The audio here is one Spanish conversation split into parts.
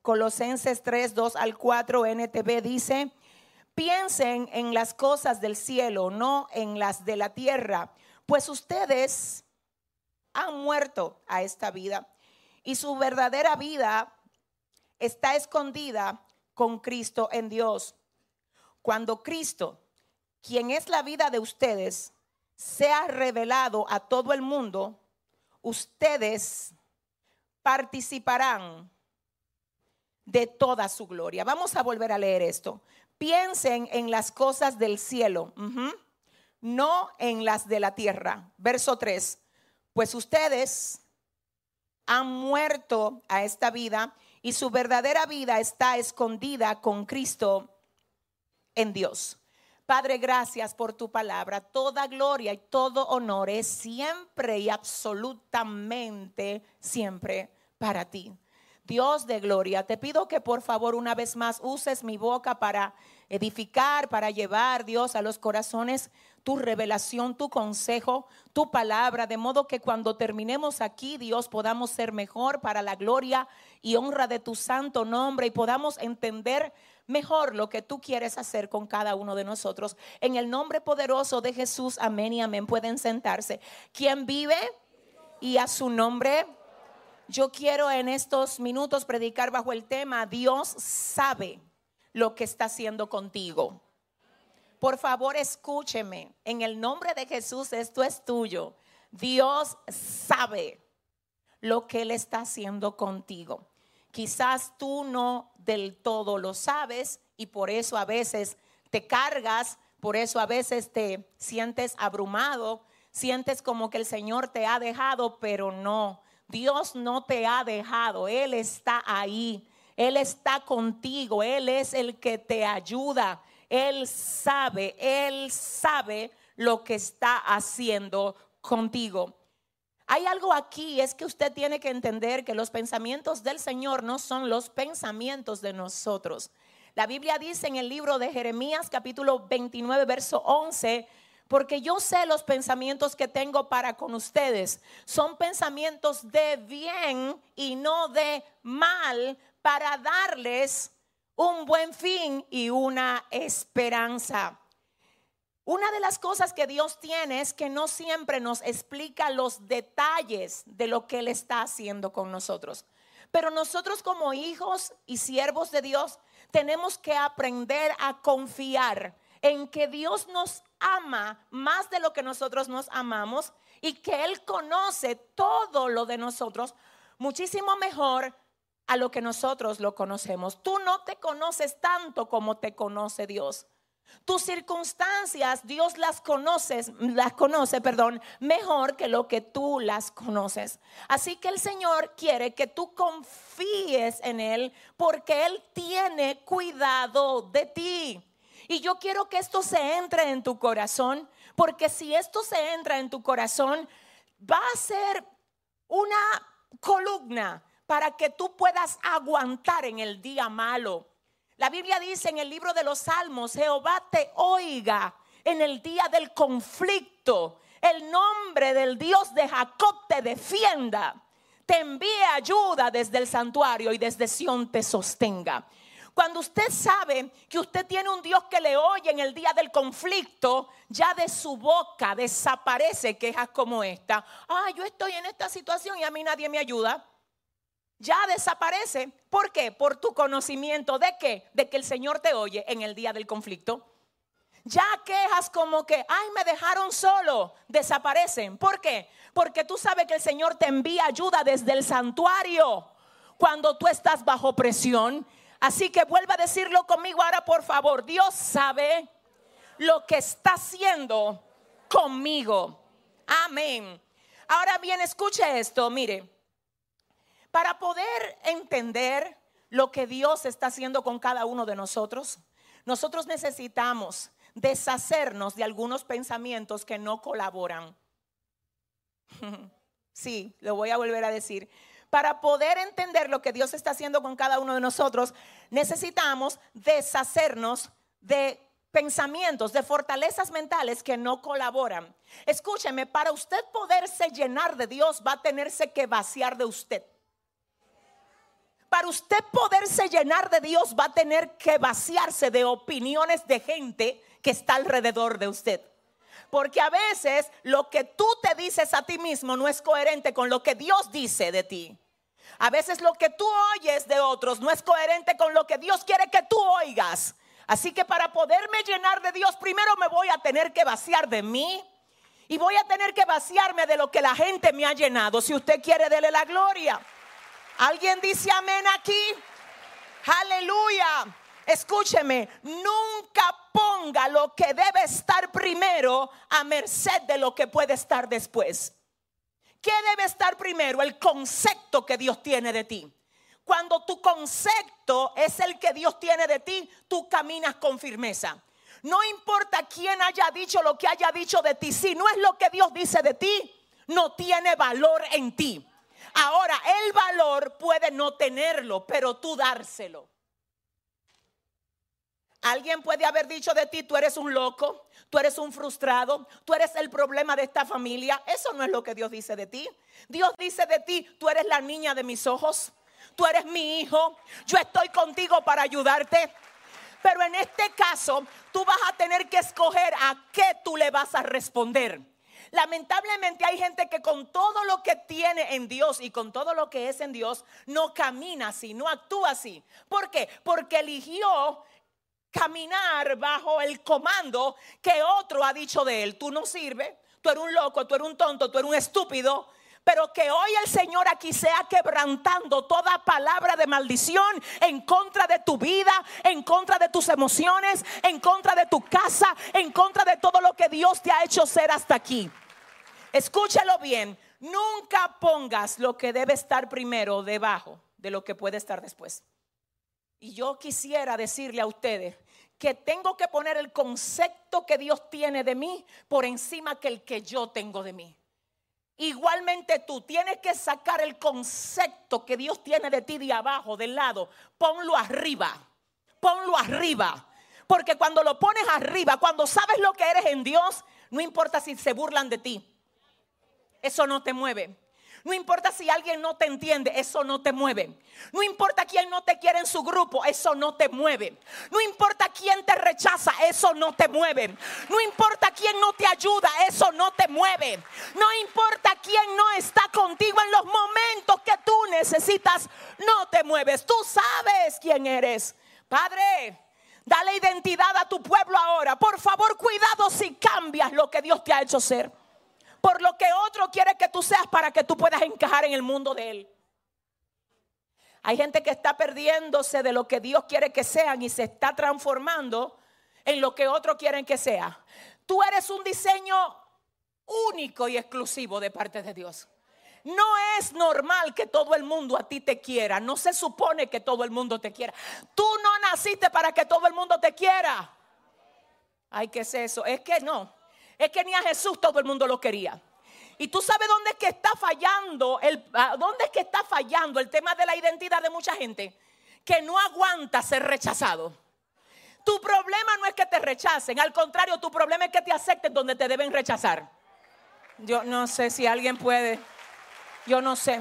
Colosenses 3, 2 al 4 NTV dice: piensen en las cosas del cielo, no en las de la tierra, pues ustedes han muerto a esta vida y su verdadera vida está escondida con Cristo en Dios. Cuando Cristo, quien es la vida de ustedes, sea revelado a todo el mundo, ustedes participarán de toda su gloria. Vamos a volver a leer esto. Piensen en las cosas del cielo, no en las de la tierra. Verso 3. Pues ustedes han muerto a esta vida y su verdadera vida está escondida con Cristo en Dios. Padre, gracias por tu palabra. Toda gloria y todo honor es siempre y absolutamente siempre para ti. Dios de gloria, te pido que por favor una vez más uses mi boca para edificar, para llevar, Dios, a los corazones tu revelación, tu consejo, tu palabra, de modo que cuando terminemos aquí, Dios, podamos ser mejor para la gloria y honra de tu santo nombre y podamos entender mejor lo que tú quieres hacer con cada uno de nosotros. En el nombre poderoso de Jesús, amén y amén. Pueden sentarse. ¿Quién vive? Y a su nombre. Yo quiero en estos minutos predicar bajo el tema: Dios sabe lo que está haciendo contigo. Por favor, escúcheme. En el nombre de Jesús, esto es tuyo. Dios sabe lo que Él está haciendo contigo. Quizás tú no del todo lo sabes y por eso a veces te cargas, por eso a veces te sientes abrumado, sientes como que el Señor te ha dejado, pero no. Dios no te ha dejado, Él está ahí, Él está contigo, Él es el que te ayuda, Él sabe lo que está haciendo contigo. Hay algo aquí, es que usted tiene que entender que los pensamientos del Señor no son los pensamientos de nosotros. La Biblia dice en el libro de Jeremías capítulo 29 verso 11: porque yo sé los pensamientos que tengo para con ustedes. Son pensamientos de bien y no de mal, para darles un buen fin y una esperanza. Una de las cosas que Dios tiene es que no siempre nos explica los detalles de lo que Él está haciendo con nosotros. Pero nosotros como hijos y siervos de Dios tenemos que aprender a confiar en que Dios nos ama más de lo que nosotros nos amamos y que Él conoce todo lo de nosotros muchísimo mejor a lo que nosotros lo conocemos. Tú no te conoces tanto como te conoce Dios. Tus circunstancias Dios las conoce mejor que lo que tú las conoces. Así que el Señor quiere que tú confíes en Él, porque Él tiene cuidado de ti. Y yo quiero que esto se entre en tu corazón, porque si esto se entra en tu corazón, va a ser una columna para que tú puedas aguantar en el día malo. La Biblia dice en el libro de los Salmos: Jehová te oiga en el día del conflicto. El nombre del Dios de Jacob te defienda. Te envíe ayuda desde el santuario y desde Sión te sostenga. Cuando usted sabe que usted tiene un Dios que le oye en el día del conflicto, ya de su boca desaparece quejas como esta: yo estoy en esta situación y a mí nadie me ayuda. Ya desaparece. ¿Por qué? Por tu conocimiento de ¿qué? De que el Señor te oye en el día del conflicto. Ya quejas como que me dejaron solo, desaparecen. ¿Por qué? Porque tú sabes que el Señor te envía ayuda desde el santuario cuando tú estás bajo presión. Así que vuelva a decirlo conmigo ahora, por favor. Dios sabe lo que está haciendo conmigo. Amén. Ahora bien, escuche esto, mire. Para poder entender lo que Dios está haciendo con cada uno de nosotros, nosotros necesitamos deshacernos de algunos pensamientos que no colaboran. Sí, lo voy a volver a decir. Para poder entender lo que Dios está haciendo con cada uno de nosotros, necesitamos deshacernos de pensamientos, de fortalezas mentales que no colaboran. Escúcheme, para usted poderse llenar de Dios, va a tenerse que vaciar de usted. Para usted poderse llenar de Dios va a tener que vaciarse de opiniones de gente que está alrededor de usted. Porque a veces lo que tú te dices a ti mismo no es coherente con lo que Dios dice de ti. A veces lo que tú oyes de otros no es coherente con lo que Dios quiere que tú oigas. Así que para poderme llenar de Dios, primero me voy a tener que vaciar de mí. Y voy a tener que vaciarme de lo que la gente me ha llenado. Si usted quiere, dele la gloria. ¿Alguien dice amén aquí? Aleluya. Escúcheme, nunca ponga lo que debe estar primero a merced de lo que puede estar después. ¿Qué debe estar primero? El concepto que Dios tiene de ti. Cuando tu concepto es el que Dios tiene de ti, tú caminas con firmeza. No importa quién haya dicho lo que haya dicho de ti, si no es lo que Dios dice de ti, no tiene valor en ti. Ahora, el valor puede no tenerlo, pero tú dárselo. Alguien puede haber dicho de ti: tú eres un loco, tú eres un frustrado, tú eres el problema de esta familia. Eso no es lo que Dios dice de ti. Dios dice de ti: tú eres la niña de mis ojos, tú eres mi hijo, yo estoy contigo para ayudarte. Pero en este caso, tú vas a tener que escoger a qué tú le vas a responder. Lamentablemente hay gente que con todo lo que tiene en Dios y con todo lo que es en Dios, no camina así, no actúa así. ¿Por qué? Porque eligió caminar bajo el comando que otro ha dicho de él. Tú no sirves, tú eres un loco, tú eres un tonto, tú eres un estúpido. Pero que hoy el Señor aquí sea quebrantando toda palabra de maldición en contra de tu vida, en contra de tus emociones, en contra de tu casa, en contra de todo lo que Dios te ha hecho ser hasta aquí. Escúchalo bien, nunca pongas lo que debe estar primero debajo de lo que puede estar después. Y yo quisiera decirle a ustedes que tengo que poner el concepto que Dios tiene de mí por encima que el que yo tengo de mí. Igualmente tú tienes que sacar el concepto que Dios tiene de ti de abajo, del lado. Ponlo arriba, ponlo arriba. Porque cuando lo pones arriba, cuando sabes lo que eres en Dios, no importa si se burlan de ti, eso no te mueve. No importa si alguien no te entiende, eso no te mueve. No importa quién no te quiere en su grupo, eso no te mueve. No importa quién te rechaza, eso no te mueve. No importa quién no te ayuda, eso no te mueve. No importa quién no está contigo en los momentos que tú necesitas, no te mueves. Tú sabes quién eres. Padre, dale identidad a tu pueblo ahora. Por favor, cuidado si cambias lo que Dios te ha hecho ser por lo que otro quiere que tú seas para que tú puedas encajar en el mundo de él. Hay gente que está perdiéndose de lo que Dios quiere que sean y se está transformando en lo que otros quieren que sea. Tú eres un diseño único y exclusivo de parte de Dios. No es normal que todo el mundo a ti te quiera. No se supone que todo el mundo te quiera. Tú no naciste para que todo el mundo te quiera. Ay, ¿qué es eso? Es que no. Es que ni a Jesús todo el mundo lo quería. Y tú sabes dónde es que está fallando el tema de la identidad de mucha gente, que no aguanta ser rechazado. Tu problema no es que te rechacen, al contrario, tu problema es que te acepten donde te deben rechazar. Yo no sé si alguien puede, yo no sé.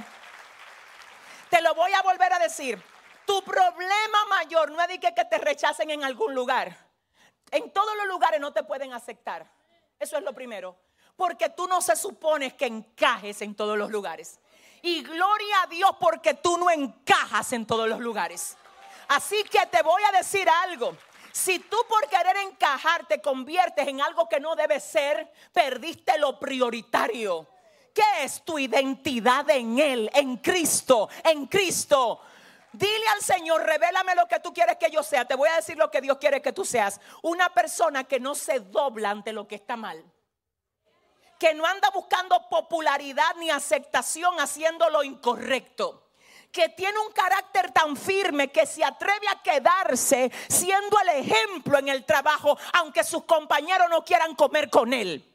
Te lo voy a volver a decir. Tu problema mayor no es de que te rechacen en algún lugar. En todos los lugares no te pueden aceptar. Eso es lo primero, porque tú no se supone que encajes en todos los lugares. Y gloria a Dios porque tú no encajas en todos los lugares. Así que te voy a decir algo. Si tú por querer encajar te conviertes en algo que no debe ser, perdiste lo prioritario. ¿Qué es tu identidad en Él, en Cristo, en Cristo? Dile al Señor, revélame lo que tú quieres que yo sea. Te voy a decir lo que Dios quiere que tú seas. Una persona que no se dobla ante lo que está mal. Que no anda buscando popularidad ni aceptación haciendo lo incorrecto. Que tiene un carácter tan firme que se atreve a quedarse siendo el ejemplo en el trabajo, aunque sus compañeros no quieran comer con él.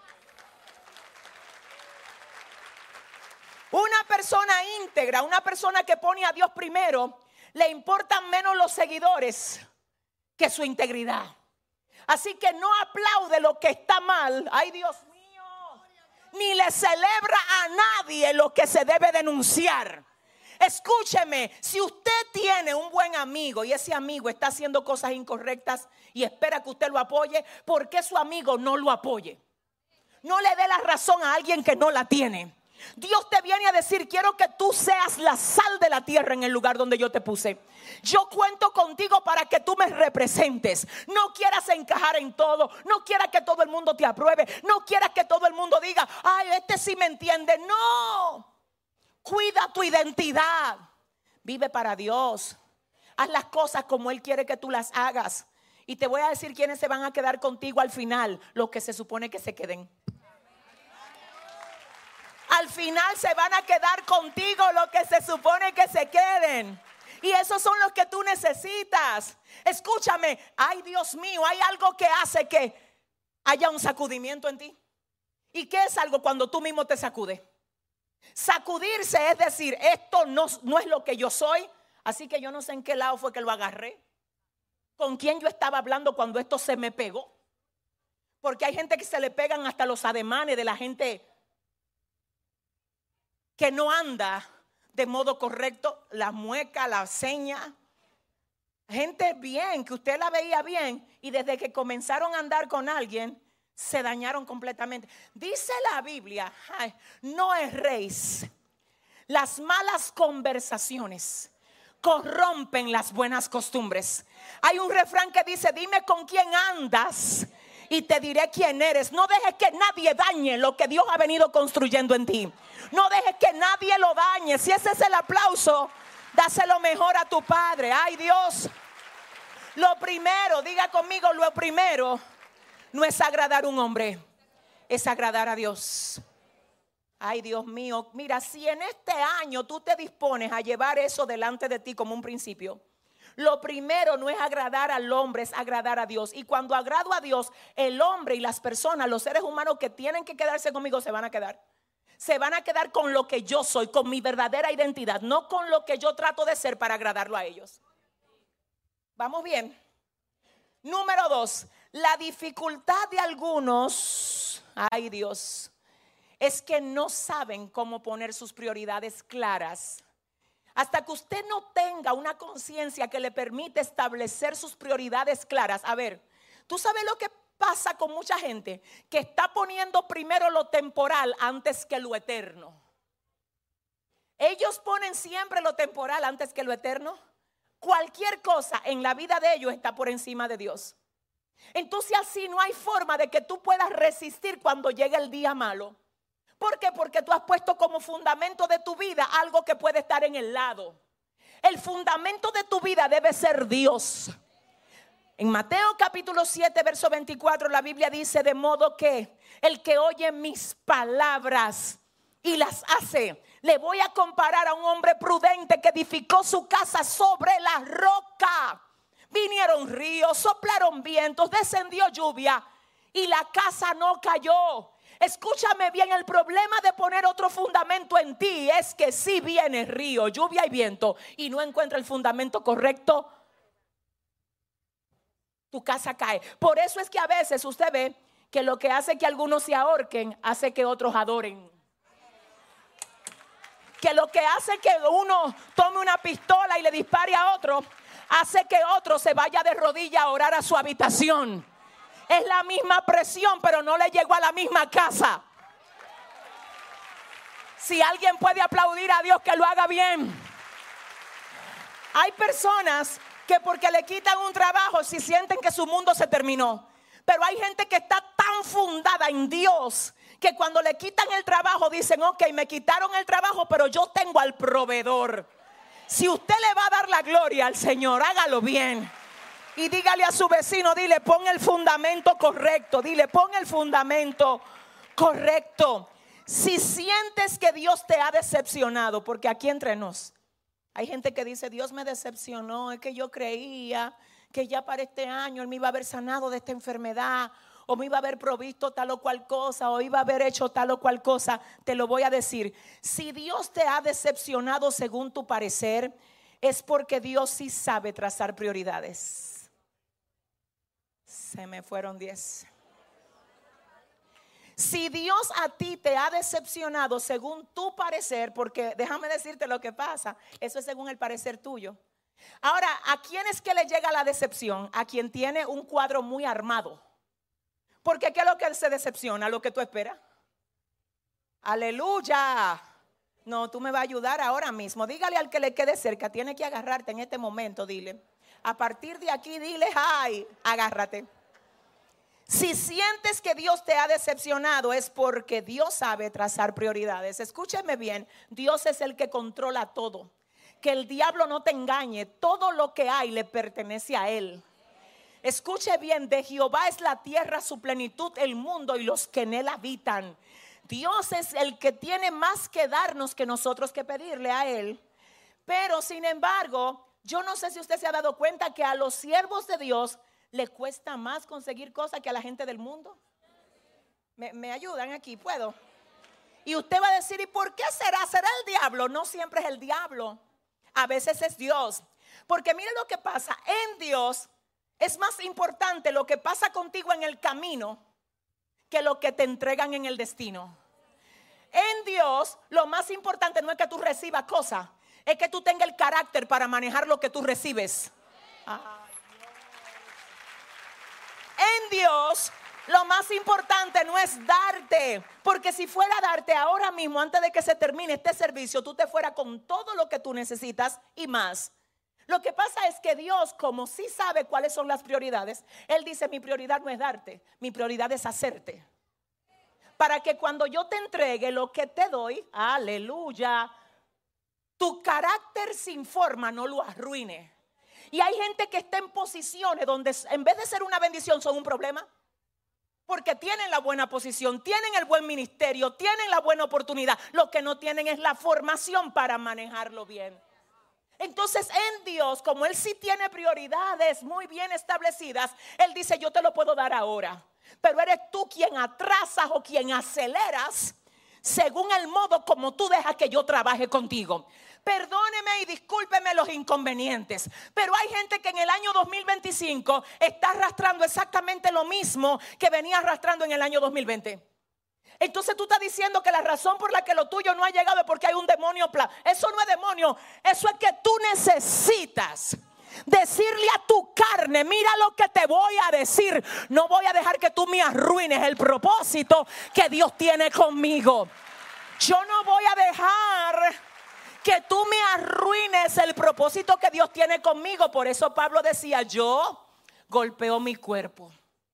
Una persona íntegra, una persona que pone a Dios primero, le importan menos los seguidores que su integridad. Así que no aplaude lo que está mal. Ay, Dios mío. Ni le celebra a nadie lo que se debe denunciar. Escúcheme, si usted tiene un buen amigo y ese amigo está haciendo cosas incorrectas y espera que usted lo apoye, ¿por qué su amigo no lo apoye? No le dé la razón a alguien que no la tiene. Dios te viene a decir: quiero que tú seas la sal de la tierra en el lugar donde yo te puse. Yo cuento contigo para que tú me representes. No quieras encajar en todo. No quieras que todo el mundo te apruebe. No quieras que todo el mundo diga: ay, este sí me entiende. No. Cuida tu identidad. Vive para Dios. Haz las cosas como Él quiere que tú las hagas. Y te voy a decir quiénes se van a quedar contigo al final. Los que se supone que se queden. Al final se van a quedar contigo los que se supone que se queden. Y esos son los que tú necesitas. Escúchame, ay Dios mío, hay algo que hace que haya un sacudimiento en ti. ¿Y qué es algo cuando tú mismo te sacudes? Sacudirse es decir: esto no es lo que yo soy, así que yo no sé en qué lado fue que lo agarré. ¿Con quién yo estaba hablando cuando esto se me pegó? Porque hay gente que se le pegan hasta los ademanes de la gente que no anda de modo correcto, la mueca, la seña. Gente bien, que usted la veía bien y desde que comenzaron a andar con alguien se dañaron completamente. Dice la Biblia: ay, no erréis. Las malas conversaciones corrompen las buenas costumbres. Hay un refrán que dice: dime con quién andas y te diré quién eres. No dejes que nadie dañe lo que Dios ha venido construyendo en ti. No dejes que nadie lo dañe. Si ese es el aplauso, dáselo mejor a tu Padre. Ay Dios. Lo primero, diga conmigo, lo primero no es agradar a un hombre, es agradar a Dios. Ay Dios mío, mira, si en este año tú te dispones a llevar eso delante de ti como un principio, lo primero no es agradar al hombre, es agradar a Dios. Y cuando agrado a Dios, el hombre y las personas, los seres humanos que tienen que quedarse conmigo se van a quedar. Se van a quedar con lo que yo soy, con mi verdadera identidad, no con lo que yo trato de ser para agradarlo a ellos. ¿Vamos bien? Número 2, la dificultad de algunos, ay Dios, es que no saben cómo poner sus prioridades claras. Hasta que usted no tenga una conciencia que le permite establecer sus prioridades claras. A ver, ¿tú sabes lo que pasa con mucha gente? Que está poniendo primero lo temporal antes que lo eterno. Ellos ponen siempre lo temporal antes que lo eterno. Cualquier cosa en la vida de ellos está por encima de Dios. Entonces así no hay forma de que tú puedas resistir cuando llegue el día malo. ¿Por qué? Porque tú has puesto como fundamento de tu vida algo que puede estar en el lado. El fundamento de tu vida debe ser Dios. En Mateo capítulo 7 verso 24 la Biblia dice: de modo que el que oye mis palabras y las hace, le voy a comparar a un hombre prudente que edificó su casa sobre la roca. Vinieron ríos, soplaron vientos, descendió lluvia y la casa no cayó. Escúchame bien, el problema de poner otro fundamento en ti es que si viene río, lluvia y viento y no encuentra el fundamento correcto, tu casa cae. Por eso es que a veces usted ve que lo que hace que algunos se ahorquen hace que otros adoren. Que lo que hace que uno tome una pistola y le dispare a otro hace que otro se vaya de rodillas a orar a su habitación. Es la misma presión, pero no le llegó a la misma casa. Si alguien puede aplaudir a Dios, que lo haga bien. Hay personas que porque le quitan un trabajo, si sienten que su mundo se terminó. Pero hay gente que está tan fundada en Dios que cuando le quitan el trabajo dicen: ok, me quitaron el trabajo, pero yo tengo al proveedor. Si usted le va a dar la gloria al Señor, hágalo bien. Y dígale a su vecino, dile: pon el fundamento correcto. Dile: pon el fundamento correcto. Si sientes que Dios te ha decepcionado, porque aquí entre nos hay gente que dice: Dios me decepcionó, es que yo creía que ya para este año Él me iba a haber sanado de esta enfermedad, o me iba a haber provisto tal o cual cosa, o iba a haber hecho tal o cual cosa. Te lo voy a decir: si Dios te ha decepcionado según tu parecer, es porque Dios sí sabe trazar prioridades. Se me fueron 10. Si Dios a ti te ha decepcionado según tu parecer, porque déjame decirte lo que pasa, eso es según el parecer tuyo. Ahora, ¿a quién es que le llega la decepción? A quien tiene un cuadro muy armado. Porque ¿qué es lo que él se decepciona? Lo que tú esperas. Aleluya. No, tú me vas a ayudar ahora mismo. Dígale al que le quede cerca, tiene que agarrarte en este momento, dile. A partir de aquí, dile, ay, agárrate. Si sientes que Dios te ha decepcionado es porque Dios sabe trazar prioridades. Escúcheme bien, Dios es el que controla todo. Que el diablo no te engañe, todo lo que hay le pertenece a Él. Escuche bien, de Jehová es la tierra, su plenitud, el mundo y los que en él habitan. Dios es el que tiene más que darnos que nosotros que pedirle a Él. Pero sin embargo, yo no sé si usted se ha dado cuenta que a los siervos de Dios le cuesta más conseguir cosas que a la gente del mundo. ¿Me ayudan aquí? ¿Puedo? Y usted va a decir, ¿y por qué será? ¿Será el diablo? No siempre es el diablo. A veces es Dios. Porque mire lo que pasa. En Dios es más importante lo que pasa contigo en el camino que lo que te entregan en el destino. En Dios lo más importante no es que tú recibas cosas, es que tú tengas el carácter para manejar lo que tú recibes. En Dios lo más importante no es darte, porque si fuera a darte ahora mismo, antes de que se termine este servicio, tú te fueras con todo lo que tú necesitas y más. Lo que pasa es que Dios, como sí sabe cuáles son las prioridades, Él dice, mi prioridad no es darte, mi prioridad es hacerte. Para que cuando yo te entregue lo que te doy, aleluya, tu carácter sin forma no lo arruine. Y hay gente que está en posiciones donde en vez de ser una bendición son un problema. Porque tienen la buena posición, tienen el buen ministerio, tienen la buena oportunidad. Lo que no tienen es la formación para manejarlo bien. Entonces en Dios, como Él sí tiene prioridades muy bien establecidas, Él dice, yo te lo puedo dar ahora, pero eres tú quien atrasas o quien aceleras según el modo como tú dejas que yo trabaje contigo. Perdóneme y discúlpeme los inconvenientes, pero hay gente que en el año 2025 está arrastrando exactamente lo mismo que venía arrastrando en el año 2020. Entonces tú estás diciendo que la razón por la que lo tuyo no ha llegado es porque hay un demonio. Eso no es demonio, eso es que tú necesitas decirle a tu carne, mira lo que te voy a decir. No voy a dejar que tú me arruines el propósito que Dios tiene conmigo. Yo no voy a dejar que tú me arruines el propósito que Dios tiene conmigo. Por eso Pablo decía, yo golpeo mi cuerpo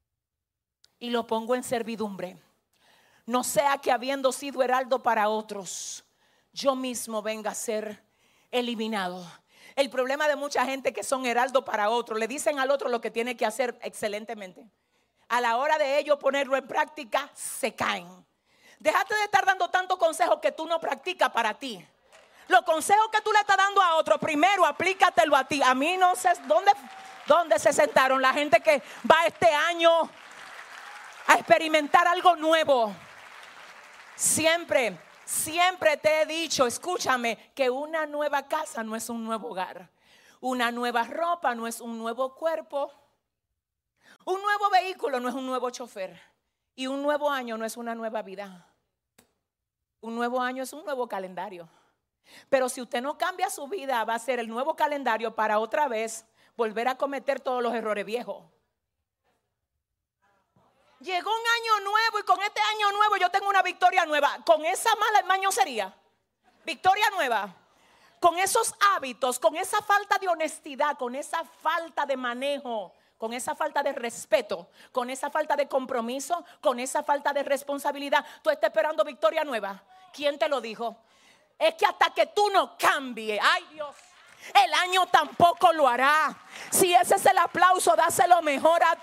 y lo pongo en servidumbre. No sea que habiendo sido heraldo para otros, yo mismo venga a ser eliminado. El problema de mucha gente que son heraldo para otros, le dicen al otro lo que tiene que hacer excelentemente. A la hora de ellos ponerlo en práctica, se caen. Déjate de estar dando tanto consejo que tú no practicas para ti. Los consejos que tú le estás dando a otro, primero aplícatelo a ti. A mí no sé dónde se sentaron la gente que va este año a experimentar algo nuevo. Siempre te he dicho, escúchame, que una nueva casa no es un nuevo hogar. Una nueva ropa no es un nuevo cuerpo. Un nuevo vehículo no es un nuevo chofer. Y un nuevo año no es una nueva vida. Un nuevo año es un nuevo calendario. Pero si usted no cambia su vida, va a ser el nuevo calendario para otra vez volver a cometer todos los errores viejos. Llegó un año nuevo y con este año nuevo yo tengo una victoria nueva. Con esa mala mañosería, victoria nueva. Con esos hábitos, con esa falta de honestidad, con esa falta de manejo, con esa falta de respeto, con esa falta de compromiso, con esa falta de responsabilidad, tú estás esperando victoria nueva. ¿Quién te lo dijo? Es que hasta que tú no cambies, ay Dios, el año tampoco lo hará. Si ese es el aplauso, dáselo mejor a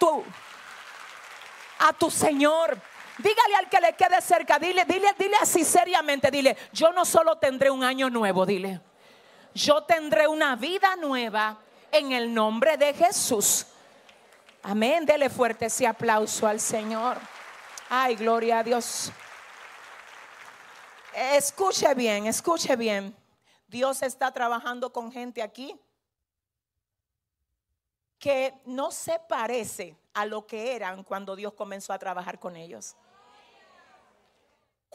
tu Señor. Dígale al que le quede cerca, dile así seriamente, dile, yo no solo tendré un año nuevo, dile, yo tendré una vida nueva en el nombre de Jesús. Amén, dele fuerte ese aplauso al Señor. Ay, gloria a Dios. Escuche bien. Dios está trabajando con gente aquí que no se parece a lo que eran cuando Dios comenzó a trabajar con ellos.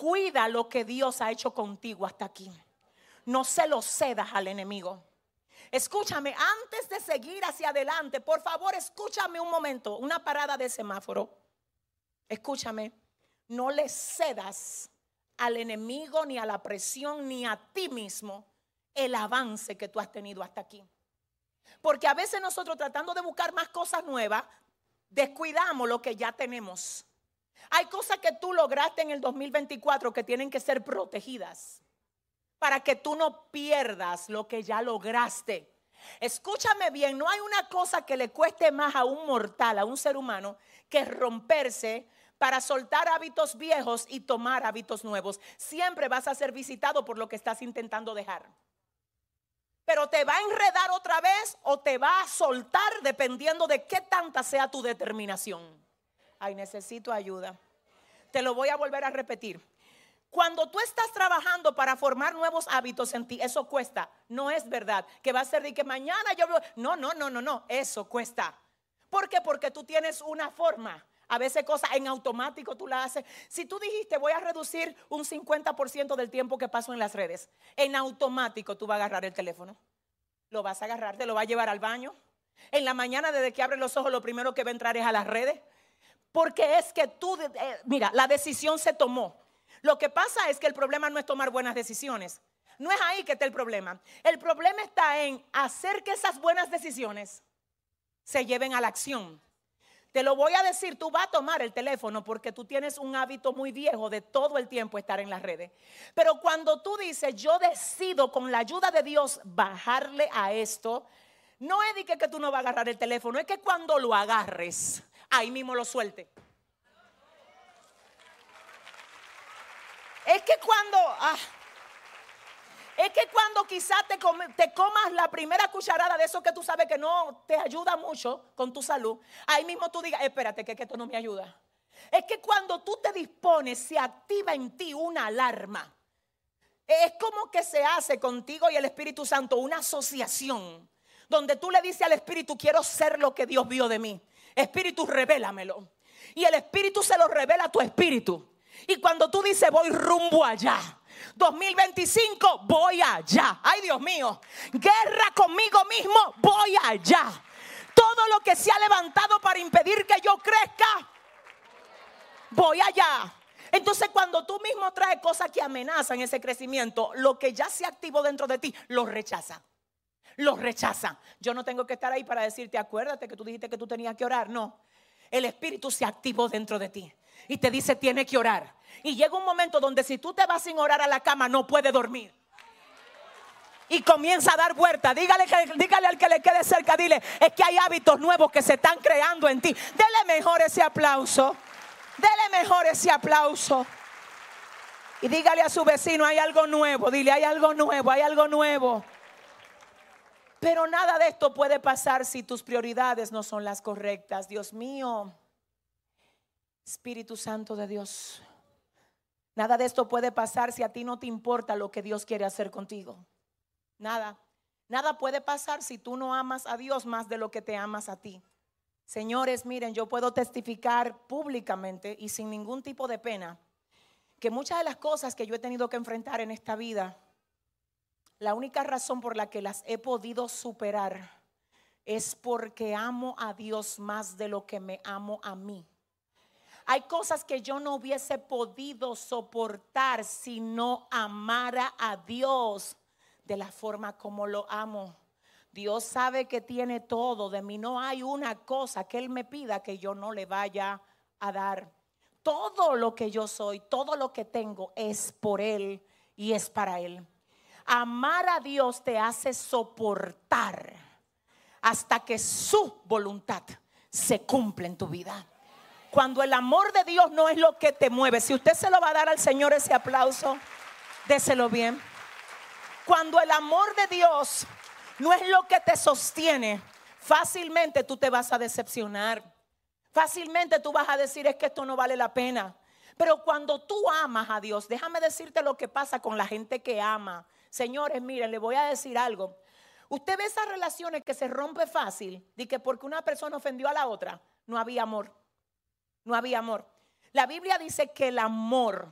Cuida lo que Dios ha hecho contigo hasta aquí. No se lo cedas al enemigo. Escúchame, antes de seguir hacia adelante, por favor, escúchame un momento, una parada de semáforo. Escúchame, no le cedas al enemigo, ni a la presión, ni a ti mismo el avance que tú has tenido hasta aquí. Porque a veces nosotros, tratando de buscar más cosas nuevas, descuidamos lo que ya tenemos. Hay cosas que tú lograste en el 2024 que tienen que ser protegidas para que tú no pierdas lo que ya lograste. Escúchame bien, no hay una cosa que le cueste más a un mortal, a un ser humano, que romperse para soltar hábitos viejos y tomar hábitos nuevos. Siempre vas a ser visitado por lo que estás intentando dejar. Pero te va a enredar otra vez o te va a soltar dependiendo de qué tanta sea tu determinación. Ay, necesito ayuda. Te lo voy a volver a repetir. Cuando tú estás trabajando para formar nuevos hábitos en ti, eso cuesta. No es verdad que va a ser de que mañana yo... No, eso cuesta. ¿Por qué? Porque tú tienes una forma. A veces cosas en automático tú las haces. Si tú dijiste voy a reducir un 50% del tiempo que paso en las redes, en automático tú vas a agarrar el teléfono. Lo vas a agarrar, te lo vas a llevar al baño. En la mañana desde que abres los ojos lo primero que va a entrar es a las redes. Porque es que tú, mira, la decisión se tomó. Lo que pasa es que el problema no es tomar buenas decisiones. No es ahí que está el problema. El problema está en hacer que esas buenas decisiones se lleven a la acción. Te lo voy a decir, tú vas a tomar el teléfono porque tú tienes un hábito muy viejo de todo el tiempo estar en las redes. Pero cuando tú dices, yo decido con la ayuda de Dios bajarle a esto, no es de que tú no vas a agarrar el teléfono, es que cuando lo agarres, ahí mismo lo suelte. Es que cuando quizás te comas la primera cucharada de eso que tú sabes que no te ayuda mucho con tu salud, ahí mismo tú digas, espérate que esto no me ayuda. Es que cuando tú te dispones, se activa en ti una alarma. Es como que se hace contigo y el Espíritu Santo una asociación donde tú le dices al Espíritu, quiero ser lo que Dios vio de mí. Espíritu, revélamelo. Y el Espíritu se lo revela a tu espíritu. Y cuando tú dices, voy rumbo allá, 2025, voy allá. Ay, Dios mío, guerra conmigo mismo, voy allá. Todo lo que se ha levantado para impedir que yo crezca, voy allá. Entonces cuando tú mismo traes cosas que amenazan ese crecimiento, lo que ya se activó dentro de ti, lo rechaza. Lo rechaza. Yo no tengo que estar ahí para decirte, acuérdate que tú dijiste que tú tenías que orar. No, el Espíritu se activó dentro de ti y te dice, tienes que orar. Y llega un momento donde si tú te vas sin orar a la cama, no puedes dormir. Y comienza a dar vueltas. Dígale al que le quede cerca, dile, es que hay hábitos nuevos que se están creando en ti. Dele mejor ese aplauso. Dele mejor ese aplauso. Y dígale a su vecino, hay algo nuevo. Dile, hay algo nuevo, hay algo nuevo. Pero nada de esto puede pasar si tus prioridades no son las correctas. Dios mío, Espíritu Santo de Dios, nada de esto puede pasar si a ti no te importa lo que Dios quiere hacer contigo. Nada puede pasar si tú no amas a Dios más de lo que te amas a ti. Señores, miren, yo puedo testificar públicamente y sin ningún tipo de pena que muchas de las cosas que yo he tenido que enfrentar en esta vida, la única razón por la que las he podido superar es porque amo a Dios más de lo que me amo a mí. Hay cosas que yo no hubiese podido soportar si no amara a Dios de la forma como lo amo. Dios sabe que tiene todo. De mí no hay una cosa que Él me pida que yo no le vaya a dar. Todo lo que yo soy, todo lo que tengo es por Él y es para Él. Amar a Dios te hace soportar hasta que su voluntad se cumple en tu vida. Cuando el amor de Dios no es lo que te mueve, si usted se lo va a dar al Señor ese aplauso, déselo bien. Cuando el amor de Dios no es lo que te sostiene, fácilmente tú te vas a decepcionar. Fácilmente tú vas a decir, es que esto no vale la pena. Pero cuando tú amas a Dios, déjame decirte lo que pasa con la gente que ama. Señores, miren, le voy a decir algo. Usted ve esas relaciones que se rompe fácil, de que porque una persona ofendió a la otra, no había amor. No había amor. La Biblia dice que el amor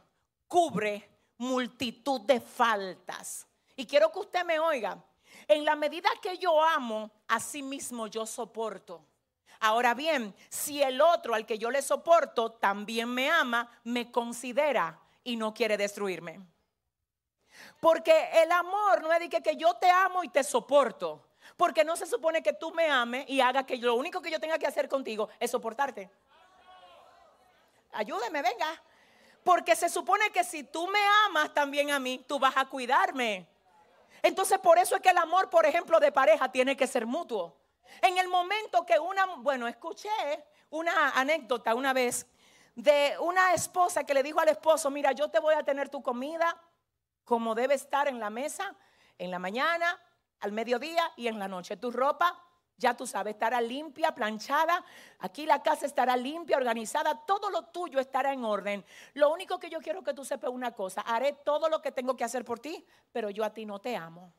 cubre multitud de faltas. Y quiero que usted me oiga. En la medida que yo amo, así mismo yo soporto. Ahora bien, si el otro al que yo le soporto también me ama, me considera y no quiere destruirme. Porque el amor no es de que yo te amo y te soporto. Porque no se supone que tú me ames y haga que lo único que yo tenga que hacer contigo es soportarte. Ayúdeme, venga. Porque se supone que si tú me amas también a mí, tú vas a cuidarme. Entonces por eso es que el amor, por ejemplo, de pareja tiene que ser mutuo. En el momento que escuché una anécdota una vez de una esposa que le dijo al esposo: mira, yo te voy a tener tu comida como debe estar en la mesa, en la mañana, al mediodía y en la noche. Tu ropa, ya tú sabes, estará limpia, planchada. Aquí la casa estará limpia, organizada. Todo lo tuyo estará en orden. Lo único que yo quiero que tú sepas una cosa: haré todo lo que tengo que hacer por ti, pero yo a ti no te amo.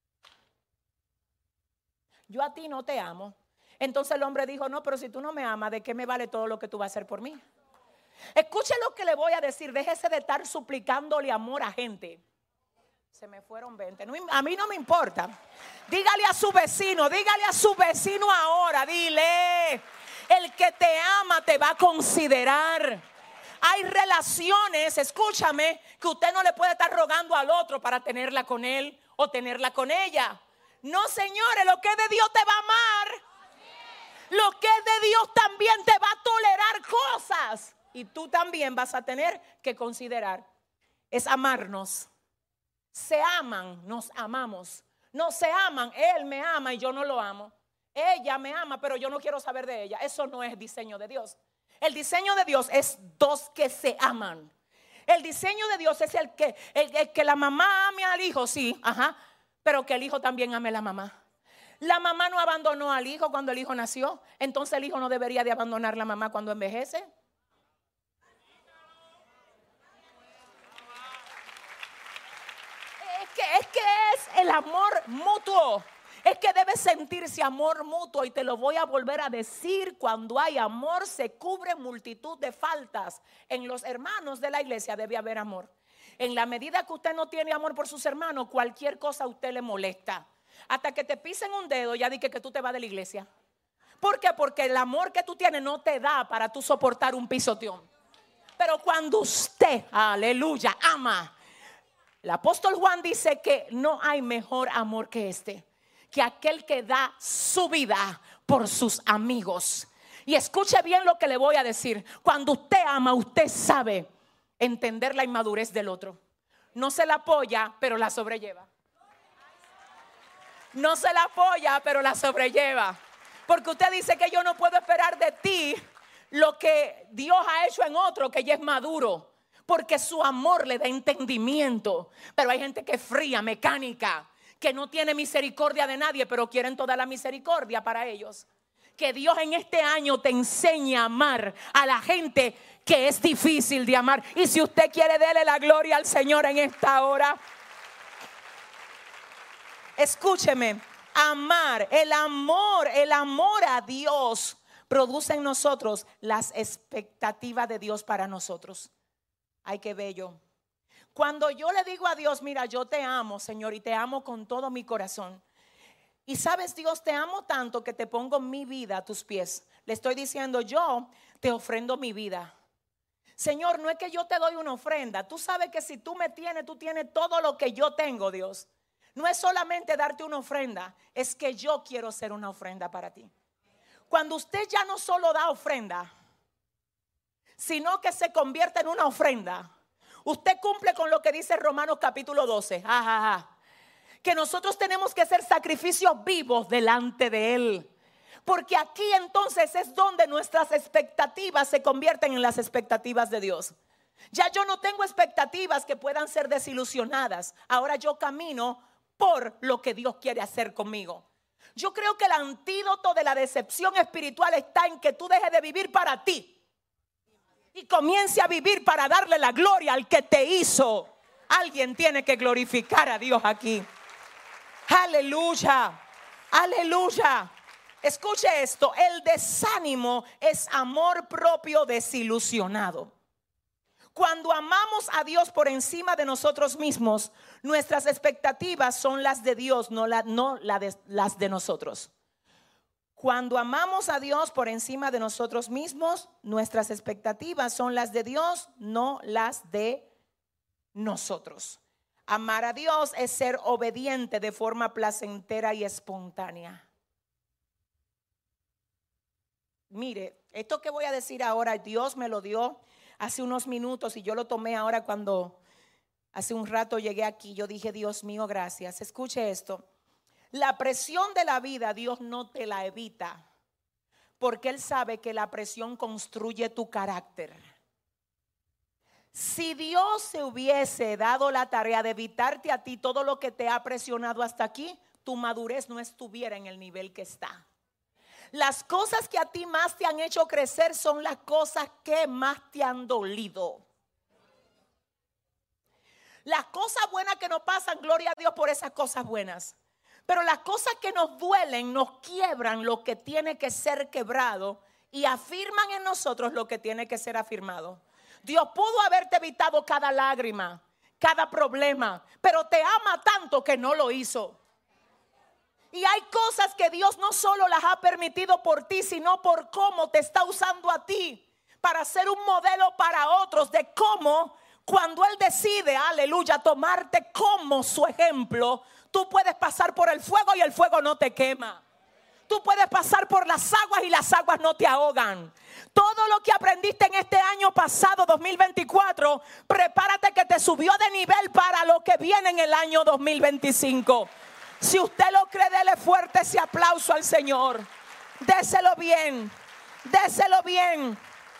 Yo a ti no te amo. Entonces el hombre dijo: no, pero si tú no me amas, ¿de qué me vale todo lo que tú vas a hacer por mí? Escuche lo que le voy a decir. Déjese de estar suplicándole amor a gente. Se me fueron 20. No, a mí no me importa. Dígale a su vecino ahora, dile: el que te ama te va a considerar. Hay relaciones, escúchame, que usted no le puede estar rogando al otro para tenerla con él o tenerla con ella. No, señores, lo que es de Dios te va a amar. Lo que es de Dios también te va a tolerar cosas. Y tú también vas a tener que considerar. Es amarnos. Se aman, nos amamos. No se aman, él me ama y yo no lo amo. Ella me ama, pero yo no quiero saber de ella. Eso no es diseño de Dios. El diseño de Dios es dos que se aman. El diseño de Dios es el que la mamá ame al hijo, sí, pero que el hijo también ame a la mamá. La mamá no abandonó al hijo cuando el hijo nació. Entonces el hijo no debería de abandonar a la mamá cuando envejece. Es que es el amor mutuo. Es que debe sentirse amor mutuo. Y te lo voy a volver a decir: cuando hay amor se cubre multitud de faltas. En los hermanos de la iglesia debe haber amor. En la medida que usted no tiene amor por sus hermanos, cualquier cosa a usted le molesta. Hasta que te pisen un dedo, ya di que tú te vas de la iglesia. ¿Por qué? Porque el amor que tú tienes no te da para tú soportar un pisoteón. Pero cuando usted, aleluya, ama. El apóstol Juan dice que no hay mejor amor que este, que aquel que da su vida por sus amigos. Y escuche bien lo que le voy a decir. Cuando usted ama, usted sabe entender la inmadurez del otro. No se la apoya, pero la sobrelleva. No se la apoya, pero la sobrelleva. Porque usted dice que yo no puedo esperar de ti lo que Dios ha hecho en otro, que ya es maduro. Porque su amor le da entendimiento. Pero hay gente que es fría, mecánica, que no tiene misericordia de nadie, pero quieren toda la misericordia para ellos. Que Dios en este año te enseñe a amar a la gente que es difícil de amar. Y si usted quiere, dele la gloria al Señor en esta hora. Escúcheme, el amor a Dios produce en nosotros las expectativas de Dios para nosotros. Ay, qué bello. Cuando yo le digo a Dios: mira, yo te amo, Señor, y te amo con todo mi corazón. Y sabes, Dios, te amo tanto que te pongo mi vida a tus pies. Le estoy diciendo: yo te ofrendo mi vida. Señor, no es que yo te doy una ofrenda. Tú sabes que si tú me tienes, tú tienes todo lo que yo tengo, Dios. No es solamente darte una ofrenda, es que yo quiero ser una ofrenda para ti. Cuando usted ya no solo da ofrenda, sino que se convierte en una ofrenda, usted cumple con lo que dice Romanos capítulo 12. Que nosotros tenemos que ser sacrificios vivos delante de Él. Porque aquí entonces es donde nuestras expectativas se convierten en las expectativas de Dios. Ya yo no tengo expectativas que puedan ser desilusionadas. Ahora yo camino por lo que Dios quiere hacer conmigo. Yo creo que el antídoto de la decepción espiritual está en que tú dejes de vivir para ti y comience a vivir para darle la gloria al que te hizo. Alguien tiene que glorificar a Dios aquí. Aleluya, aleluya. Escuche esto: el desánimo es amor propio desilusionado. Cuando amamos a Dios por encima de nosotros mismos, nuestras expectativas son las de Dios, no las de nosotros. Cuando amamos a Dios por encima de nosotros mismos, nuestras expectativas son las de Dios, no las de nosotros. Amar a Dios es ser obediente de forma placentera y espontánea. Mire, esto que voy a decir ahora, Dios me lo dio hace unos minutos y yo lo tomé ahora cuando hace un rato llegué aquí. Yo dije, Dios mío, gracias. Escuche esto. La presión de la vida Dios no te la evita, porque Él sabe que la presión construye tu carácter. Si Dios se hubiese dado la tarea de evitarte a ti todo lo que te ha presionado hasta aquí, tu madurez no estuviera en el nivel que está. Las cosas que a ti más te han hecho crecer son las cosas que más te han dolido. Las cosas buenas que nos pasan, gloria a Dios por esas cosas buenas. Pero las cosas que nos duelen nos quiebran lo que tiene que ser quebrado y afirman en nosotros lo que tiene que ser afirmado. Dios pudo haberte evitado cada lágrima, cada problema, pero te ama tanto que no lo hizo. Y hay cosas que Dios no solo las ha permitido por ti, sino por cómo te está usando a ti para ser un modelo para otros de cómo, cuando Él decide, aleluya, tomarte como su ejemplo, tú puedes pasar por el fuego y el fuego no te quema. Tú puedes pasar por las aguas y las aguas no te ahogan. Todo lo que aprendiste en este año pasado, 2024, prepárate que te subió de nivel para lo que viene en el año 2025. Si usted lo cree, dele fuerte ese aplauso al Señor. Déselo bien, déselo bien.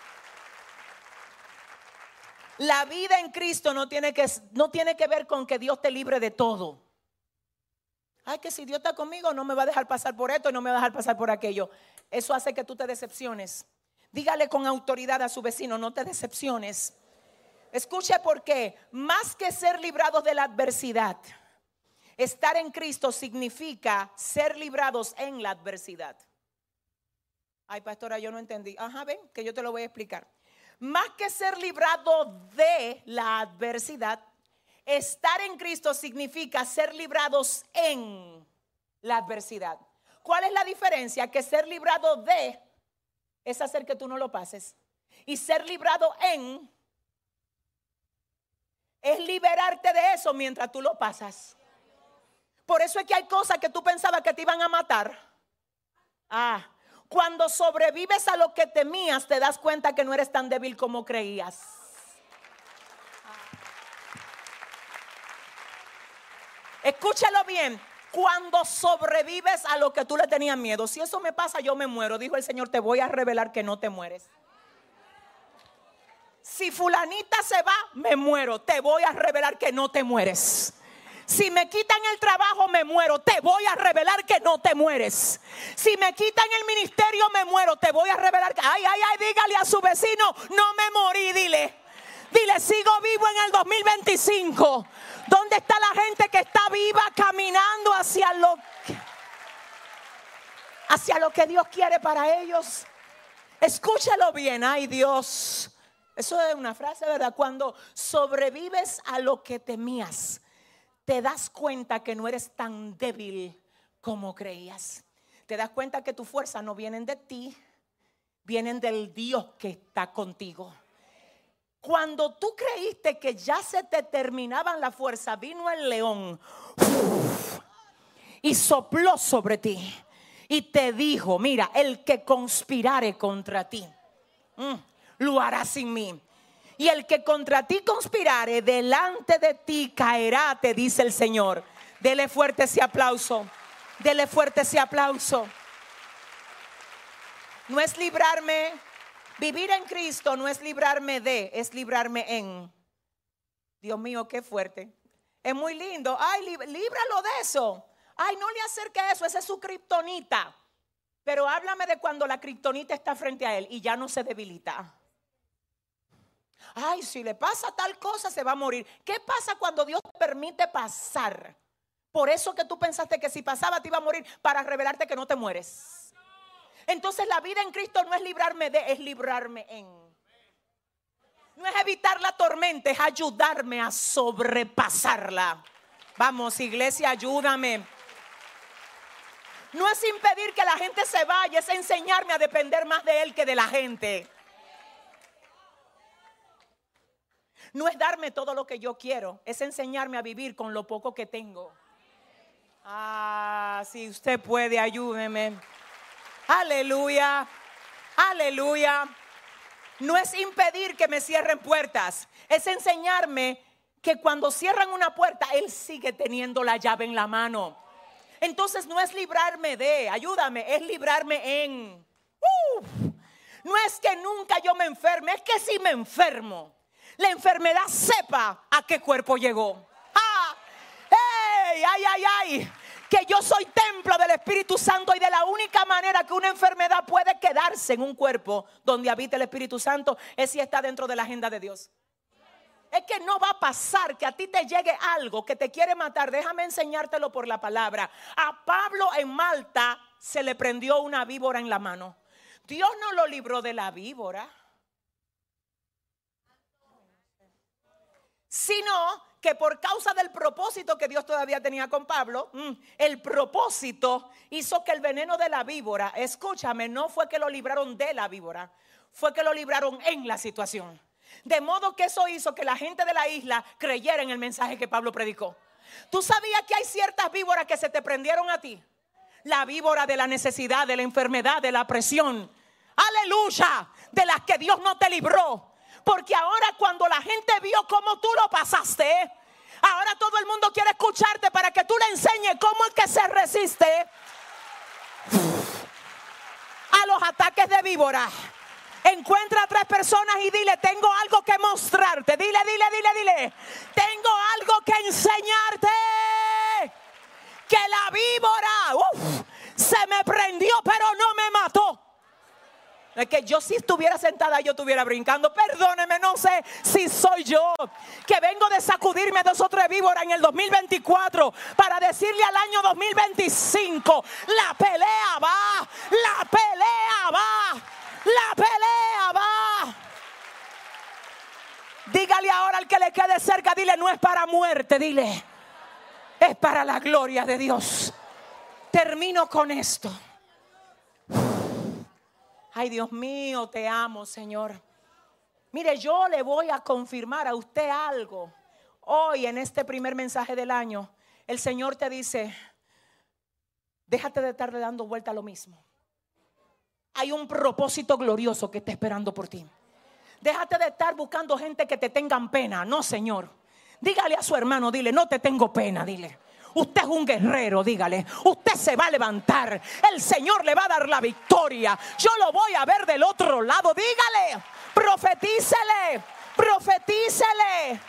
La vida en Cristo no tiene que ver con que Dios te libre de todo. Ay, que si Dios está conmigo no me va a dejar pasar por esto y no me va a dejar pasar por aquello. Eso hace que tú te decepciones. Dígale con autoridad a su vecino, no te decepciones. Escuche por qué. Más que ser librados de la adversidad, estar en Cristo significa ser librados en la adversidad. Ay, pastora, yo no entendí. Ajá, ven, que yo te lo voy a explicar. Más que ser librado de la adversidad, estar en Cristo significa ser librados en la adversidad. ¿Cuál es la diferencia? Que ser librado de es hacer que tú no lo pases. Y ser librado en es liberarte de eso mientras tú lo pasas. Por eso es que hay cosas que tú pensabas que te iban a matar. Cuando sobrevives a lo que temías, te das cuenta que no eres tan débil como creías. Escúchalo bien. Cuando sobrevives a lo que tú le tenías miedo. Si eso me pasa, yo me muero. Dijo el Señor, te voy a revelar que no te mueres. Si fulanita se va, me muero. Te voy a revelar que no te mueres. Si me quitan el trabajo, me muero. Te voy a revelar que no te mueres. Si me quitan el ministerio, me muero. Te voy a revelar que, dígale a su vecino, no me morí, dile, sigo vivo en el 2025. ¿Dónde está la gente que está viva caminando hacia lo que Dios quiere para ellos? Escúchalo bien, ay Dios. Eso es una frase, ¿verdad? Cuando sobrevives a lo que temías, te das cuenta que no eres tan débil como creías. Te das cuenta que tu fuerza no vienen de ti, vienen del Dios que está contigo. Cuando tú creíste que ya se te terminaban la fuerza, vino el león y sopló sobre ti y te dijo, mira, el que conspirare contra ti, lo hará sin mí. Y el que contra ti conspirare, delante de ti caerá, te dice el Señor. Dele fuerte ese aplauso. Dele fuerte ese aplauso. No es librarme. Vivir en Cristo no es librarme de, es librarme en. Dios mío, qué fuerte. Es muy lindo. Ay, líbralo de eso. Ay, no le acerque eso. Esa es su kriptonita. Pero háblame de cuando la kriptonita está frente a él y ya no se debilita. Ay, si le pasa tal cosa se va a morir. ¿Qué pasa cuando Dios permite pasar? Por eso que tú pensaste que si pasaba te iba a morir, para revelarte que no te mueres. Entonces la vida en Cristo no es librarme de, es librarme en. No es evitar la tormenta, es ayudarme a sobrepasarla. Vamos, iglesia, ayúdame. No es impedir que la gente se vaya, es enseñarme a depender más de Él que de la gente. No es darme todo lo que yo quiero, es enseñarme a vivir con lo poco que tengo. Si usted puede, ayúdeme. Aleluya, aleluya. No es impedir que me cierren puertas, es enseñarme que cuando cierran una puerta, Él sigue teniendo la llave en la mano. Entonces no es librarme de, ayúdame, es librarme en. No es que nunca yo me enferme, es que si me enfermo, la enfermedad sepa a qué cuerpo llegó. ¡Ay! Que yo soy templo del Espíritu Santo, y de la única manera que una enfermedad puede quedarse en un cuerpo donde habita el Espíritu Santo es si está dentro de la agenda de Dios. Es que no va a pasar que a ti te llegue algo que te quiere matar. Déjame enseñártelo por la palabra. A Pablo en Malta se le prendió una víbora en la mano. Dios no lo libró de la víbora, sino que por causa del propósito que Dios todavía tenía con Pablo, el propósito hizo que el veneno de la víbora, escúchame, no fue que lo libraron de la víbora, fue que lo libraron en la situación. De modo que eso hizo que la gente de la isla creyera en el mensaje que Pablo predicó. ¿Tú sabías que hay ciertas víboras que se te prendieron a ti? La víbora de la necesidad, de la enfermedad, de la presión. Aleluya, de las que Dios no te libró. Porque ahora cuando la gente vio cómo tú lo pasaste, ahora todo el mundo quiere escucharte para que tú le enseñes cómo es que se resiste a los ataques de víbora. Encuentra a 3 personas y dile: tengo algo que mostrarte. Dile. Tengo algo que enseñarte. Que la víbora se me prendió, pero no me mató. Es que yo, si estuviera sentada, yo estuviera brincando. Perdóneme, no sé si soy yo, que vengo de sacudirme 2 o 3 víboras en el 2024 para decirle al año 2025: la pelea va, la pelea va, la pelea va. Dígale ahora al que le quede cerca, dile: no es para muerte, dile, es para la gloria de Dios. Termino con esto. Ay, Dios mío, te amo, Señor. Mire, yo le voy a confirmar a usted algo. Hoy, en este primer mensaje del año, el Señor te dice: déjate de estarle dando vuelta a lo mismo. Hay un propósito glorioso que está esperando por ti. Déjate de estar buscando gente que te tengan pena. No, Señor. Dígale a su hermano, dile: no te tengo pena, dile. Usted es un guerrero, dígale. Usted se va a levantar. El Señor le va a dar la victoria. Yo lo voy a ver del otro lado. Dígale, profetícele, profetícele.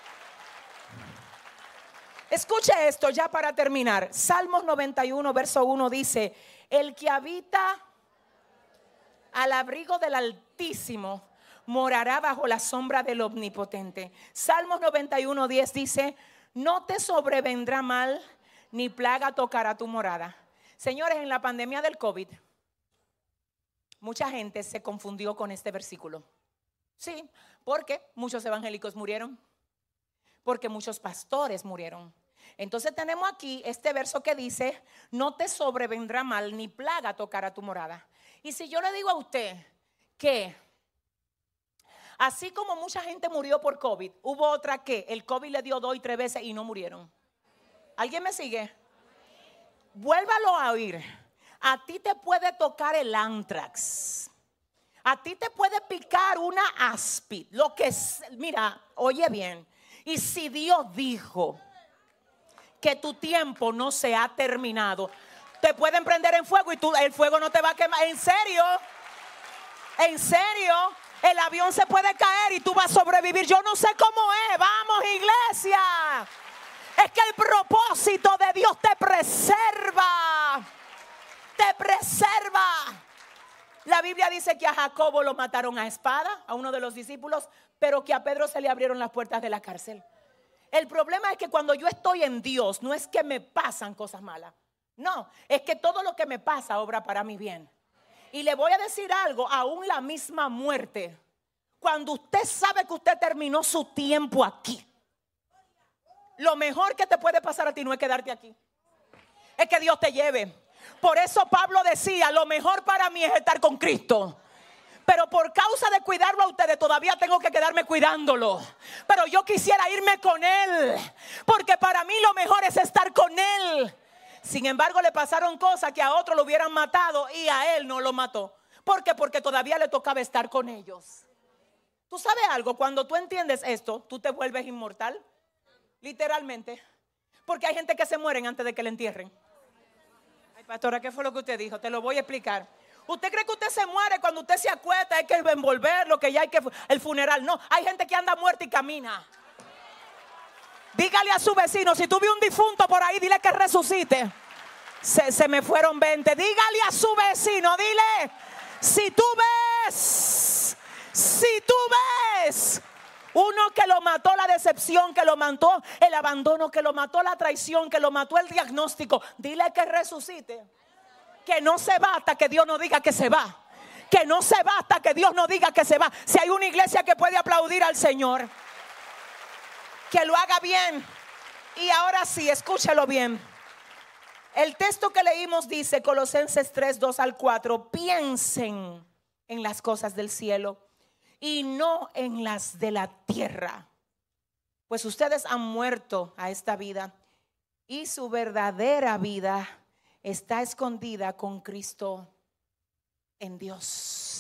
Escuche esto ya para terminar. Salmos 91, verso 1 dice: el que habita al abrigo del Altísimo morará bajo la sombra del Omnipotente. Salmos 91, 10 dice: no te sobrevendrá mal, ni plaga tocará tu morada. Señores, en la pandemia del COVID, mucha gente se confundió con este versículo. Sí, porque muchos evangélicos murieron, porque muchos pastores murieron. Entonces tenemos aquí este verso que dice: no te sobrevendrá mal, ni plaga tocará tu morada. Y si yo le digo a usted que así como mucha gente murió por COVID, hubo otra que el COVID le dio 2 y 3 veces y no murieron. ¿Alguien me sigue? Vuélvalo a oír. A ti te puede tocar el anthrax. A ti te puede picar una áspid. Lo que es, mira, oye bien. Y si Dios dijo que tu tiempo no se ha terminado, te pueden prender en fuego y el fuego no te va a quemar. ¿En serio? ¿En serio? El avión se puede caer y tú vas a sobrevivir. Yo no sé cómo es. Vamos, iglesia. Es que el propósito de Dios te preserva. Te preserva. La Biblia dice que a Jacobo lo mataron a espada, a uno de los discípulos, pero que a Pedro se le abrieron las puertas de la cárcel. El problema es que cuando yo estoy en Dios, no es que me pasan cosas malas. No, es que todo lo que me pasa obra para mi bien. Y le voy a decir algo: aún la misma muerte Cuando usted sabe que usted terminó su tiempo aquí, lo mejor que te puede pasar a ti no es quedarte aquí, es que Dios te lleve. Por eso Pablo decía, lo mejor para mí es estar con Cristo. Pero por causa de cuidarlo a ustedes, todavía tengo que quedarme cuidándolo. Pero yo quisiera irme con Él, porque para mí lo mejor es estar con Él. Sin embargo, le pasaron cosas que a otro lo hubieran matado y a Él no lo mató. ¿Por qué? Porque todavía le tocaba estar con ellos. ¿Tú sabes algo? Cuando tú entiendes esto, tú te vuelves inmortal. Literalmente. Porque hay gente que se mueren antes de que le entierren. Ay, pastora, ¿qué fue lo que usted dijo? Te lo voy a explicar. ¿Usted cree que usted se muere cuando usted se acuesta? Hay que envolverlo, que ya hay que el funeral. No, hay gente que anda muerta y camina. Dígale a su vecino, si tú ves un difunto por ahí, dile que resucite. Se me fueron 20. Dígale a su vecino, dile, si tú ves uno que lo mató la decepción, que lo mató el abandono, que lo mató la traición, que lo mató el diagnóstico, dile que resucite. Que no se va hasta que Dios no diga que se va. Que no se va hasta que Dios no diga que se va. Si hay una iglesia que puede aplaudir al Señor, que lo haga bien. Y ahora sí, escúchalo bien. El texto que leímos dice, Colosenses 3, 2 al 4, piensen en las cosas del cielo y no en las de la tierra, pues ustedes han muerto a esta vida y su verdadera vida está escondida con Cristo en Dios.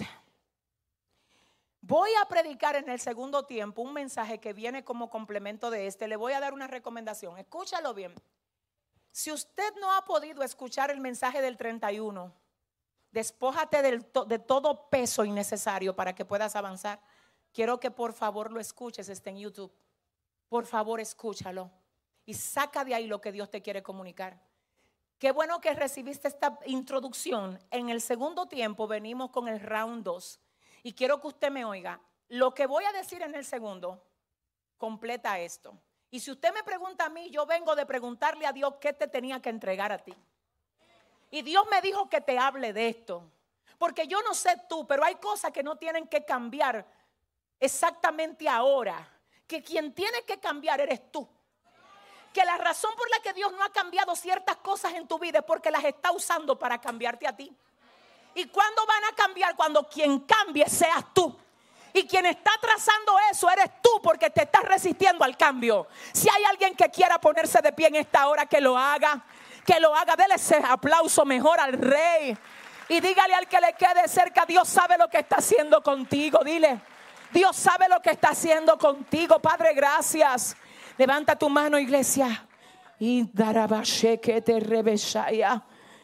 Voy a predicar en el segundo tiempo un mensaje que viene como complemento de este. Le voy a dar una recomendación, escúchalo bien. Si usted no ha podido escuchar el mensaje del 31, despójate de todo peso innecesario para que puedas avanzar. Quiero que por favor lo escuches, está en YouTube. Por favor, escúchalo y saca de ahí lo que Dios te quiere comunicar. Qué bueno que recibiste esta introducción. En el segundo tiempo venimos con el round 2 y quiero que usted me oiga. Lo que voy a decir en el segundo completa esto. Y si usted me pregunta a mí, yo vengo de preguntarle a Dios qué te tenía que entregar a ti. Y Dios me dijo que te hable de esto. Porque yo no sé tú, pero hay cosas que no tienen que cambiar exactamente ahora. Que quien tiene que cambiar eres tú. Que la razón por la que Dios no ha cambiado ciertas cosas en tu vida es porque las está usando para cambiarte a ti. ¿Y cuándo van a cambiar? Cuando quien cambie seas tú. Y quien está trazando eso eres tú, porque te estás resistiendo al cambio. Si hay alguien que quiera ponerse de pie en esta hora, que lo haga. Que lo haga, déle ese aplauso mejor al Rey. Y dígale al que le quede cerca, Dios sabe lo que está haciendo contigo. Dile, Dios sabe lo que está haciendo contigo. Padre, gracias. Levanta tu mano, iglesia. Y darabashe que te reveshaya.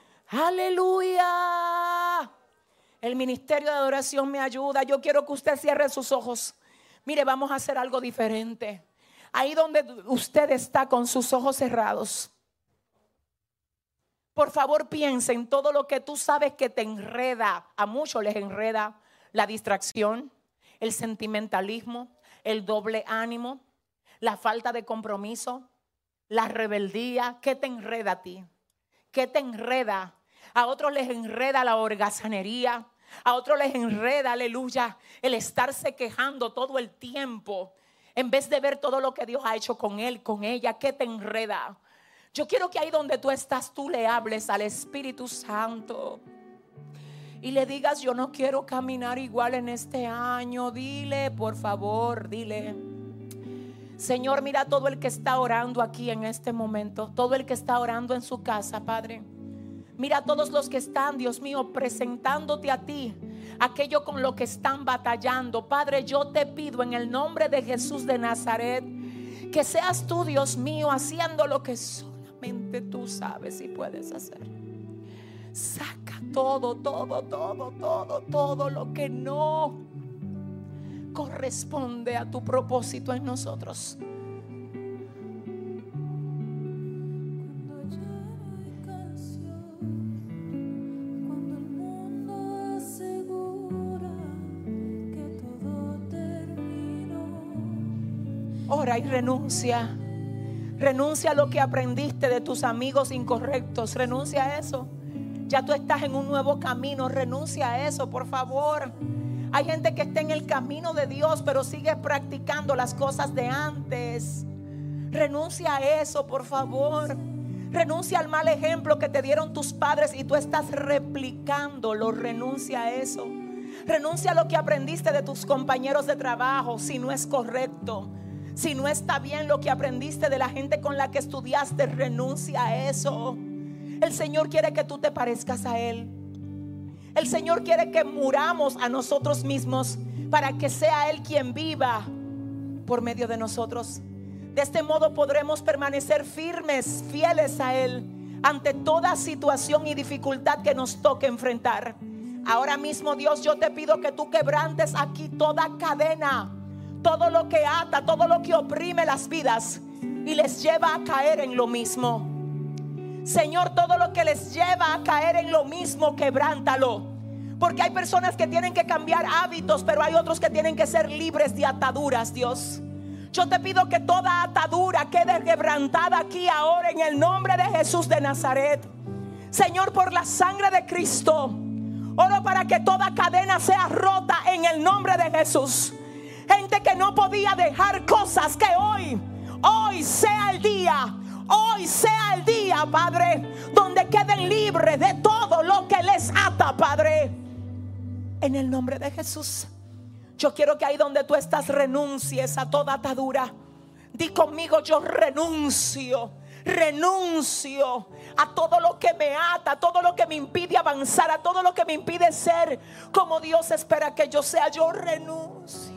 Aleluya. El ministerio de adoración me ayuda. Yo quiero que usted cierre sus ojos. Mire, vamos a hacer algo diferente. Ahí donde usted está con sus ojos cerrados, por favor, piensa en todo lo que tú sabes que te enreda. A muchos les enreda la distracción, el sentimentalismo, el doble ánimo, la falta de compromiso, la rebeldía. ¿Qué te enreda a ti? ¿Qué te enreda? A otros les enreda la holgazanería. A otros les enreda, aleluya, el estarse quejando todo el tiempo en vez de ver todo lo que Dios ha hecho con él, con ella. ¿Qué te enreda? Yo quiero que ahí donde tú estás, tú le hables al Espíritu Santo y le digas, yo no quiero caminar igual en este año. Dile, por favor, dile. Señor, mira todo el que está orando aquí en este momento, todo el que está orando en su casa, Padre. Mira a todos los que están, Dios mío, presentándote a ti, aquello con lo que están batallando. Padre, yo te pido en el nombre de Jesús de Nazaret, que seas tú, Dios mío, haciendo lo que solamente tú sabes y puedes hacer. Saca todo lo que no corresponde a tu propósito en nosotros. Ora y renuncia a lo que aprendiste de tus amigos incorrectos. Renuncia a eso. Ya tú estás en un nuevo camino. Renuncia a eso, por favor. Hay gente que está en el camino de Dios, pero sigue practicando las cosas de antes. Renuncia a eso, por favor. Renuncia al mal ejemplo que te dieron tus padres y tú estás replicándolo. Renuncia a eso. Renuncia a lo que aprendiste de tus compañeros de trabajo si no es correcto. Si no está bien lo que aprendiste de la gente con la que estudiaste, renuncia a eso. El Señor quiere que tú te parezcas a Él. El Señor quiere que muramos a nosotros mismos para que sea Él quien viva por medio de nosotros. De este modo podremos permanecer firmes, fieles a Él ante toda situación y dificultad que nos toque enfrentar. Ahora mismo, Dios, yo te pido que tú quebrantes aquí toda cadena, todo lo que ata, todo lo que oprime las vidas y les lleva a caer en lo mismo. Señor, todo lo que les lleva a caer en lo mismo, quebrántalo. Porque hay personas que tienen que cambiar hábitos, pero hay otros que tienen que ser libres de ataduras, Dios. Yo te pido que toda atadura quede quebrantada aquí ahora en el nombre de Jesús de Nazaret. Señor, por la sangre de Cristo, oro para que toda cadena sea rota en el nombre de Jesús. Gente que no podía dejar cosas, que hoy sea el día. Hoy sea el día, Padre, donde queden libres de todo lo que les ata, Padre. En el nombre de Jesús. Yo quiero que ahí donde tú estás renuncies a toda atadura. Di conmigo: yo renuncio a todo lo que me ata, a todo lo que me impide avanzar, a todo lo que me impide ser como Dios espera que yo sea. Yo renuncio.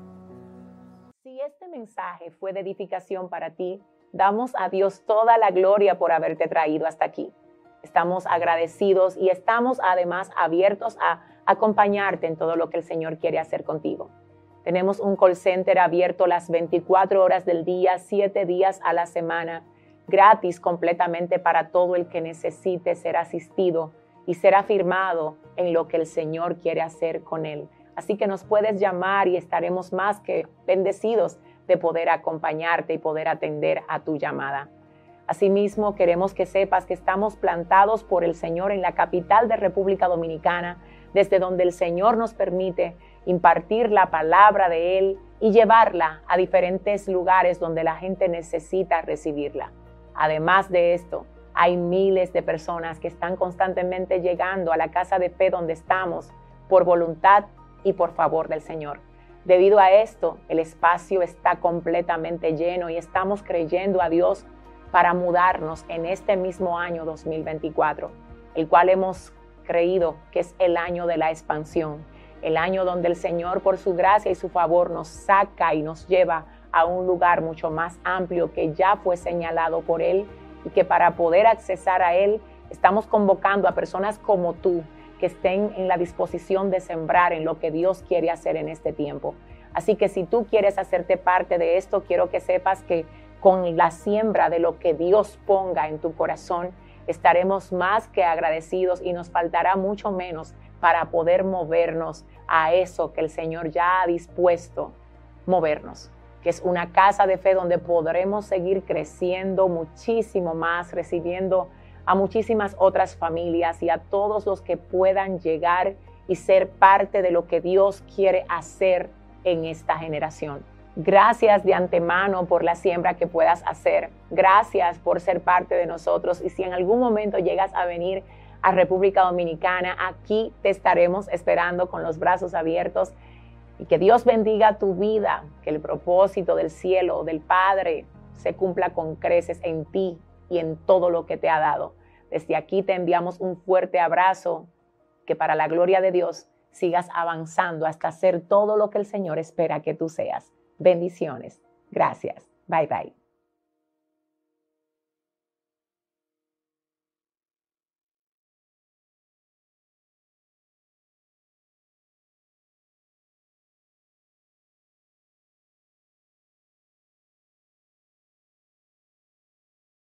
Si este mensaje fue de edificación para ti, damos a Dios toda la gloria por haberte traído hasta aquí. Estamos agradecidos y estamos además abiertos a acompañarte en todo lo que el Señor quiere hacer contigo. Tenemos un call center abierto las 24 horas del día, 7 días a la semana, gratis completamente para todo el que necesite ser asistido y ser afirmado en lo que el Señor quiere hacer con él. Así que nos puedes llamar y estaremos más que bendecidos de poder acompañarte y poder atender a tu llamada. Asimismo, queremos que sepas que estamos plantados por el Señor en la capital de República Dominicana, desde donde el Señor nos permite impartir la palabra de Él y llevarla a diferentes lugares donde la gente necesita recibirla. Además de esto, hay miles de personas que están constantemente llegando a la casa de fe donde estamos por voluntad y por favor del Señor. Debido a esto, el espacio está completamente lleno y estamos creyendo a Dios para mudarnos en este mismo año 2024, el cual hemos creído que es el año de la expansión, el año donde el Señor por su gracia y su favor nos saca y nos lleva a un lugar mucho más amplio que ya fue señalado por Él, y que para poder accesar a Él estamos convocando a personas como tú que estén en la disposición de sembrar en lo que Dios quiere hacer en este tiempo. Así que si tú quieres hacerte parte de esto, quiero que sepas que con la siembra de lo que Dios ponga en tu corazón, estaremos más que agradecidos y nos faltará mucho menos para poder movernos a eso que el Señor ya ha dispuesto movernos, que es una casa de fe donde podremos seguir creciendo muchísimo más, recibiendo a muchísimas otras familias y a todos los que puedan llegar y ser parte de lo que Dios quiere hacer en esta generación. Gracias de antemano por la siembra que puedas hacer. Gracias por ser parte de nosotros. Y si en algún momento llegas a venir a República Dominicana, aquí te estaremos esperando con los brazos abiertos. Y que Dios bendiga tu vida, que el propósito del cielo, del Padre, se cumpla con creces en ti y en todo lo que te ha dado. Desde aquí te enviamos un fuerte abrazo, que para la gloria de Dios sigas avanzando hasta ser todo lo que el Señor espera que tú seas. Bendiciones. Gracias. Bye bye.